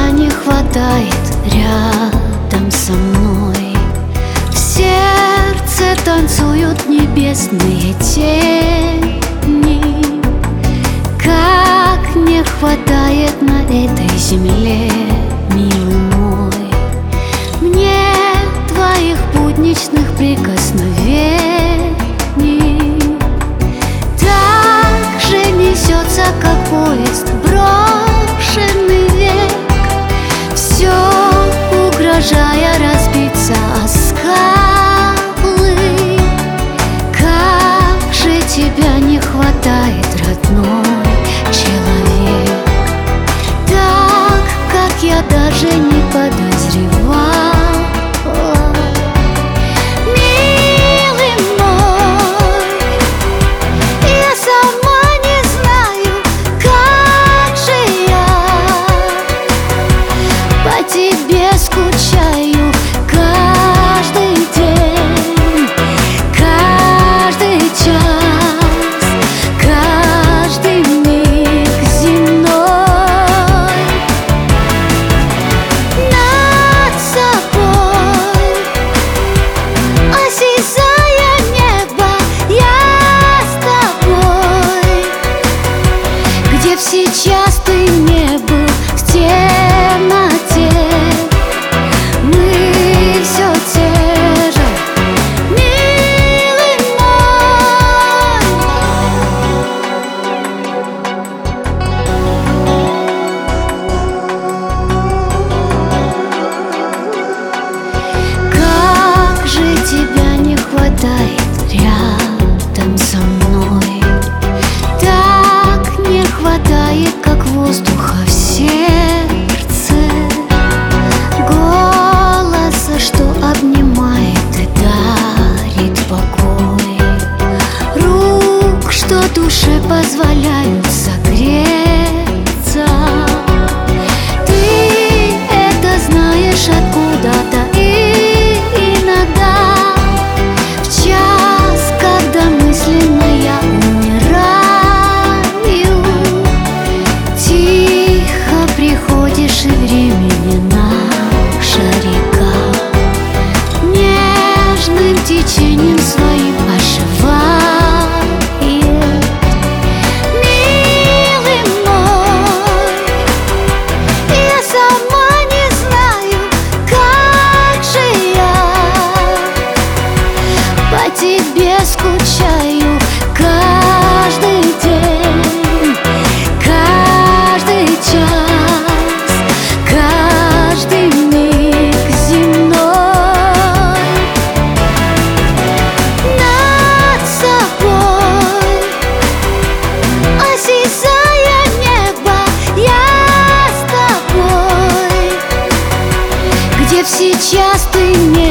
тебя не хватает рядом со мной. В сердце танцуют небесные тени. Как не хватает на этой земле, милый мой, мне твоих будничных прикосновений. Так же несется, как поезд, брошенный век, все угрожая разбиться о скалы. Как же тебя не хватает, родной человек, так, как я даже не подозревала. Милый мой, я сама не знаю, как же я по тебе скучаю каждый день, каждый час, каждый миг земной. Над собой, осязая небо, я с тобой. Где б сейчас ты не был, в темноте, мы все те же, милый мой. Как же тебя не хватает рядом со мной, так не хватает, как воздуха в сердце, голоса, что обнимает и дарит покой, рук, что душе позволяют согреться. Ты это знаешь откуда-то, и иногда в час, когда мысленно я умираю, тихо приходишь, и времени наша река нежным течением своим оживает. Милый мой, я сама не знаю, как же я по тебе скучаю каждый день, каждый час, каждый миг земной. Над собой, осязая небо, я с тобой. Где б сейчас ты не